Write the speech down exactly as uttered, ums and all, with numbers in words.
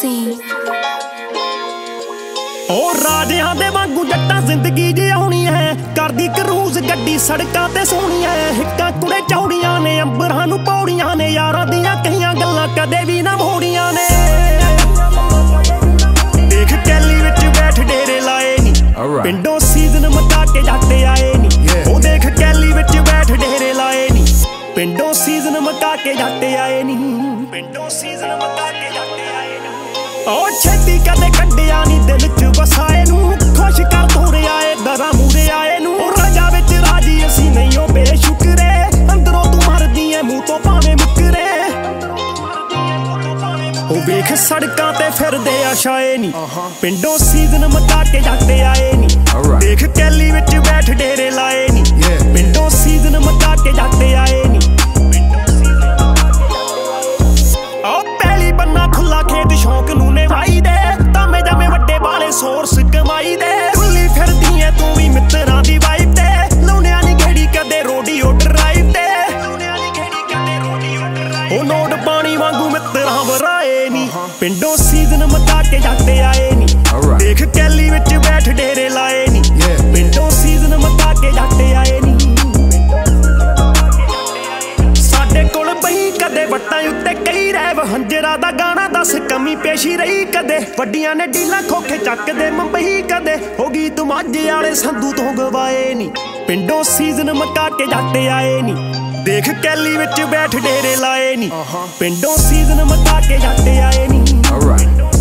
scene। ਉਹ ਰਾਜਿਆਂ ਦੇ ਵਾਂਗੂ ਜੱਟਾਂ ਜ਼ਿੰਦਗੀ ਜਿਉਣੀ ਹੈ, ਕਰਦੀ ਕਰੂਜ਼ ਗੱਡੀ ਸੜਕਾਂ ਤੇ ਸੋਹਣੀ ਹੈ। ਹਿੱਕਾਂ ਕੁੜੇ ਚੌੜੀਆਂ ਨੇ, ਅੰਬਰਾਂ ਨੂੰ ਪੌੜੀਆਂ ਨੇ, ਯਾਰਾਂ ਦੀਆਂ ਕਈਆਂ ਗੱਲਾਂ ਕਦੇ ਵੀ ਨਾ ਮੋੜੀਆਂ ਨੇ। ਦੇਖ ਕੈਲੀ ਵਿੱਚ ਬੈਠ ਡੇਰੇ ਲਾਏ ਨੀ, ਪਿੰਡੋਂ ਸੀਜ਼ਨ ਮਕਾ ਕੇ ਜੱਟ ਆਏ ਨੀ। ਉਹ ਦੇਖ ਕੈਲੀ ਵਿੱਚ ਬੈਠ ਡੇਰੇ ਲਾਏ ਨੀ, ਪਿੰਡੋਂ ਸੀਜ਼ਨ ਮਕਾ ਕੇ ਜੱਟ ਆਏ ਨੀ। ਪਿੰਡੋਂ ਸੀਜ਼ਨ ਮਕਾ ਕੇ ਜੱਟ ਆਏ ਨੀ। ਉਹ ਛੇਤੀ ਕਦੇ ਕੱਢਿਆ ਨੀ ਦਿਲ ਚ ਵਸਾਏ ਨੂੰ, ਖੁਸ਼ ਕਰ ਤੋਰੇ ਆਏ ਦਰਾਂ ਮੂਰੇ ਆਏ ਨੂੰ। ਉਹ ਰਾਜਾ ਵਿੱਚ ਰਾਜੀ ਅਸੀਂ ਨਹੀਂ ਉਹ ਬੇਸ਼ੁਕਰੇ, ਅੰਦਰੋਂ ਤੂੰ ਮਰਦੀ ਐ ਮੂੰਹ ਤੋਂ ਭਾਵੇਂ ਮੁੱਕਰੇ। ਉਹ ਵੇਖ ਸੜਕਾਂ ਤੇ ਫਿਰਦੇ ਆ ਸ਼ਾਏ ਨੀ, ਪਿੰਡੋਂ ਸੀਜ਼ਨ ਮਕਾ ਕੇ ਜੱਟ ਆਏ ਨੀ। ਦੇਖ ਕੈਲੀ ਵਿੱਚ ਬੈਠ ਡੇਰੇ ਲਾਏ ਨੀ, ਪਿੰਡੋਂ ਸੀਜ਼ਨ ਮਕਾ ਕੇ ਜੱਟ ਆਏ ਨੀ। ਉਹ ਪਹਿਲੀ ਬੰਨਾ ਖੁੱਲਾ ਖੇਤ ਸ਼ੌਂਕ ਨੂੰ ਨਿਭਾਈ ਦੇ, ਤਾਵੇਂ ਜਾਵੇਂ ਵੱਡੇ ਵਾਲੇ ਸੋਰਸ ਕਮਾਈ ਦੇ। ਖੁੱਲੀ ਫਿਰਦੀ ਐ ਤੂੰ ਵੀ ਮਿੱਤਰਾਂ ਦੀ ਵਾਈਬ ਤੇ, ਲਾਉਣਿਆਂ ਨੀ ਘੜੀ ਕਦੇ ਰੋਡੀਓ ਡਰਾਈਵ ਤੇ। ਉਹ ਨੋਟ ਪਾਣੀ ਵਾਂਗੂ ਮਿੱਤਰਾਂ ਵਰਾਏ ਨੀ, ਪਿੰਡੋਂ ਸੀਜ਼ਨ ਮਕਾ ਕੇ ਜੱਟ ਆਏ ਨੀ। ਦੇਖ ਕੈਲੀ ਵਿੱਚ ਬੈਠ ਡੇਰੇ ਲਾਏ ਨੀ, ਪਿੰਡੋਂ ਸੀਜ਼ਨ ਮਕਾ ਕੇ ਜੱਟ ਆਏ ਨੀ। ਸਾਡੇ ਕੋਲ ਬਈ ਕਦੇ ਵੱਟਾਂ ਉੱਤੇ ਕਈ ਰੈਵ, ਹੰਜਰਾ ਦਾ ਗਾਣਾ ਦੱਸ ਕਮੀ ਪੇਸ਼ੀ ਰਹੀ ਕਦੇ। ਵੱਡੀਆਂ ਨੇ ਡੀਲਾਂ ਖੋਖੇ ਚੱਕਦੇ ਮੁੰਬਈ ਕਦੇ, ਹੋ ਗਈ ਤੂੰ ਮਾਝੇ ਵਾਲੇ ਸੰਧੂ ਤੋਂ ਗਵਾਏ ਨੀ, ਪਿੰਡੋਂ ਸੀਜ਼ਨ ਮਕਾ ਕੇ ਜੱਟ ਆਏ ਨੀ। ਦੇਖ ਕੈਲੀ ਵਿੱਚ ਬੈਠ ਡੇਰੇ ਲਾਏ ਨੀ, ਪਿੰਡੋਂ ਸੀਜ਼ਨ ਮਕਾ ਕੇ ਜੱਟ ਆਏ ਨੀ।